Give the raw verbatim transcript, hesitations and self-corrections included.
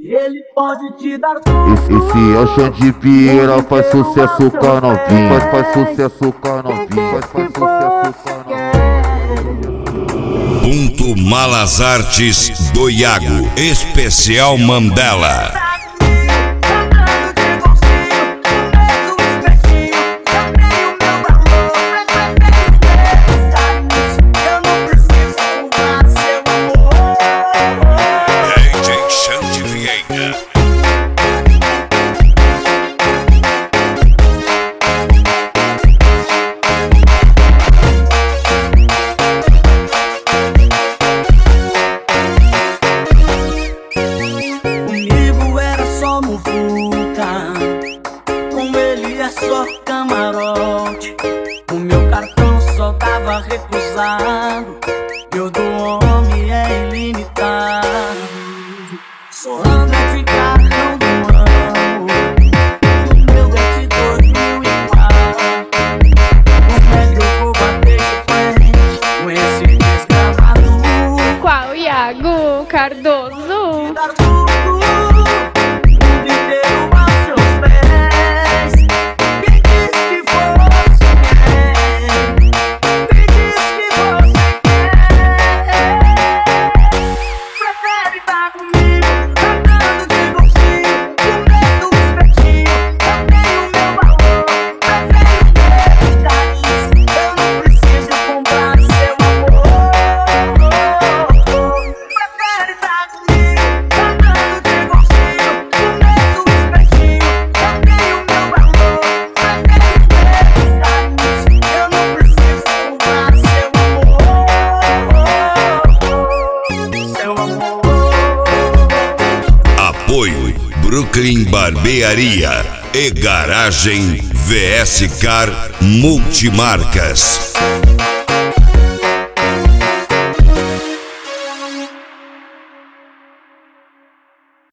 Ele pode te dar tudo. Esse, esse é o chão de pira, faz sucesso com a novinha. Faz, faz sucesso com a novinha. Faz, faz sucesso com a novinha. Ponto Malas Artes do Iago, especial Mandela. Com ele é só camarote. O meu cartão só tava recusado. E o do homem é ilimitado. Só ando a ficar, não do amo. O meu é de dois mil e quatro. O médio eu vou bater de frente com esse desgramado. Qual Iago Cardoso? Apoio Brooklyn Barbearia e Garagem V S Car Multimarcas.